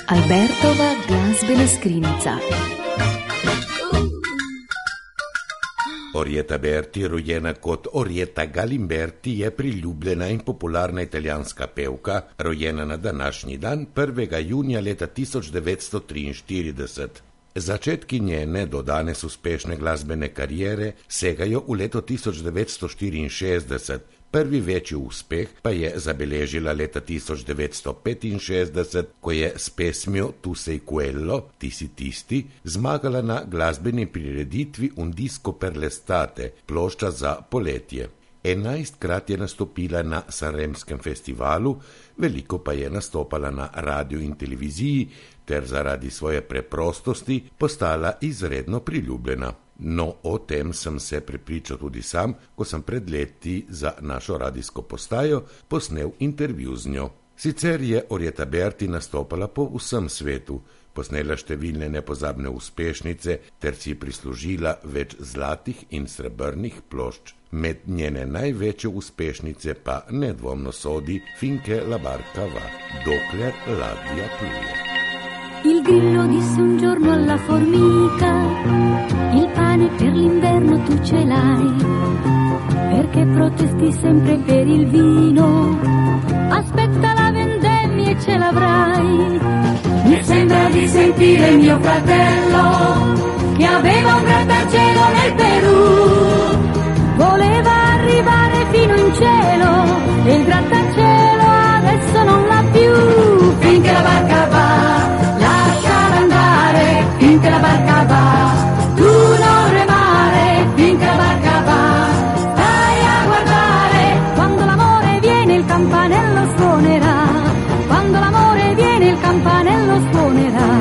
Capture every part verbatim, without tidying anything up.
Albertova glazbena skrinjica. Orietta Berti, rojena kot Orietta Galimberti, je priljubljena in popularna italijanska pevka, rojena na današnji dan prvega junija leta tisoč devetsto triinštirideset. Začetki njene do danes uspešne glasbene kariere segajo v leto tisoč devetsto štiriinšestdeset. Prvi večji uspeh pa je zabeležila leta tisoč devetsto petinšestdeset, ko je s pesmijo Tu sei quello, ti si tisti, zmagala na glasbeni prireditvi Un disco per l'estate, plošča za poletje. Enajstkrat je nastopila na Sanremskem festivalu, veliko pa je nastopala na radiju in televiziji ter zaradi svoje preprostosti postala izredno priljubljena. No, o tem sem se prepričal tudi sam, ko sem pred leti za našo radijsko postajo posnel intervju z njo. Sicer je Orietta Berti nastopala po vsem svetu, posnela številne nepozabne uspešnice ter si prislužila več zlatih in srebrnih plošč. Med njene največje uspešnice pa nedvomno sodi Finché la barca va, dokler ladja pluje. Il grillo disse un giorno alla formica: il pane per l'inverno tu ce l'hai, perché protesti sempre per il vino? Aspetta la vendemmia e ce l'avrai. Mi sembra di sentire mio fratello che aveva un grattacielo nel Perù. Voleva arrivare fino in cielo e il grattacielo adesso non l'ha più. Finché la barca va, lasciala andare. Finché la barca va, tu non remare. Finché la barca va, stai a guardare. Quando l'amore viene il campanello suonerà. Quando l'amore viene il campanello suonerà.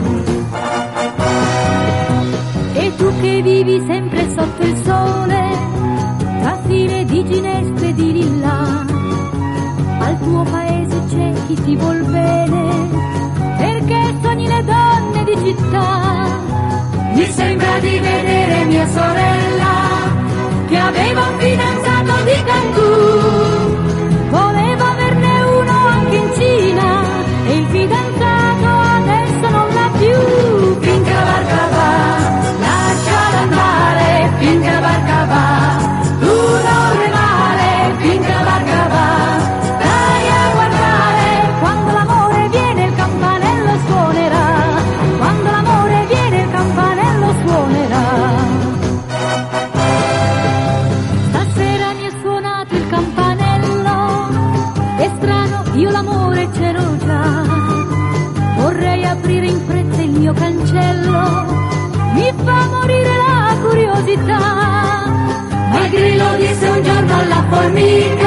E tu che vivi sempre sotto il sole, tra file di ginestre di lilla, al tuo paese c'è chi ti vuol bene, perché sogni le donne di città. Mi sembra di vedere mia sorella che aveva un fidanzato di Cancun. Voleva averne uno anche in Cina e il fidanzato adesso non l'ha più. Finché la barca va, lasciala andare. Finché la barca va, tu non remare. Finché la barca va, stai a guardare. Quando l'amore viene il campanello suonerà. Quando l'amore viene il campanello suonerà. Stasera mi è suonato il campanello, è strano, io l'amore ce l'ho già. Vorrei aprire in fretta il mio cancello, mi fa morire la curiosità. Ma il grillo disse un giorno alla formica: